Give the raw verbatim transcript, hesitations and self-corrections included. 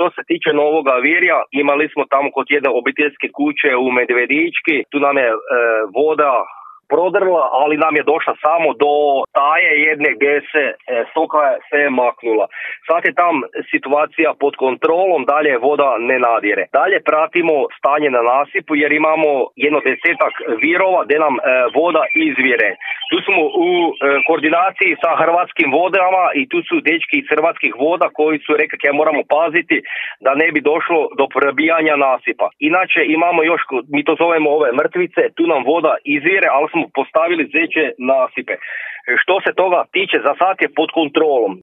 što se tiče Novoga Virja, imali smo tamo kod jedne obiteljske kuće u Medvedički, tu nam je e, voda prodrla, ali nam je došla samo do taje jedne gdje se e, stoka se je maknula. Sad je tam situacija pod kontrolom, dalje voda ne nadire. Dalje pratimo stanje na nasipu jer imamo jedno desetak virova gdje nam e, voda izvire. Tu smo u e, koordinaciji sa Hrvatskim vodama i tu su dečki iz Hrvatskih voda koji su rekli da moramo paziti da ne bi došlo do probijanja nasipa. Inače imamo još, mi to zovemo ove mrtvice, tu nam voda izvire, ali smo postavili zeće nasipe. Što se toga tiče, za sad je pod kontrolom.